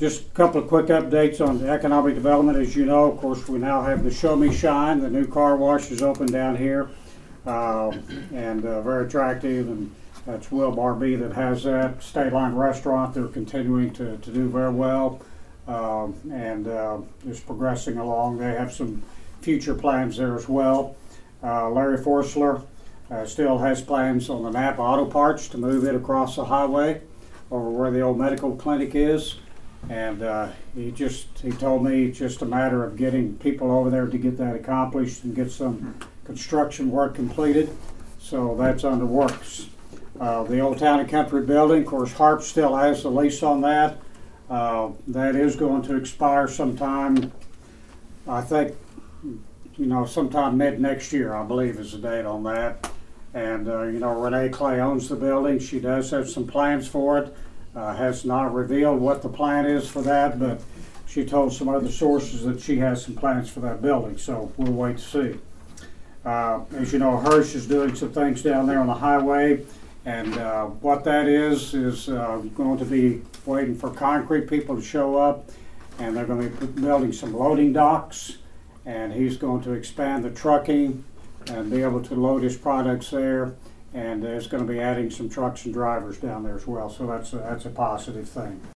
Just a couple of quick updates on the economic development. As you know, of course, we now have the Show Me Shine. The new car wash is open down here, and very attractive. And that's Will Barbie that has that. State Line Restaurant, they're continuing to do very well, and is progressing along. They have some future plans there as well. Larry Forsler still has plans on the Napa Auto Parts to move it across the highway over where the old medical clinic is. And he told me it's just a matter of getting people over there to get that accomplished and get some construction work completed. So that's under works. The Old Town and Country building, of course, Harp still has the lease on that. That is going to expire sometime, I think, sometime mid next year, I believe is the date on that. And, Renee Clay owns the building. She does have some plans for it. Has not revealed what the plan is for that, but she told some other sources that she has some plans for that building, so we'll wait to see. As you know, Hirsch is doing some things down there on the highway, and what that is going to be waiting for concrete people to show up, and they're going to be building some loading docks, and he's going to expand the trucking and be able to load his products there. And it's going to be adding some trucks and drivers down there as well, so that's a positive thing.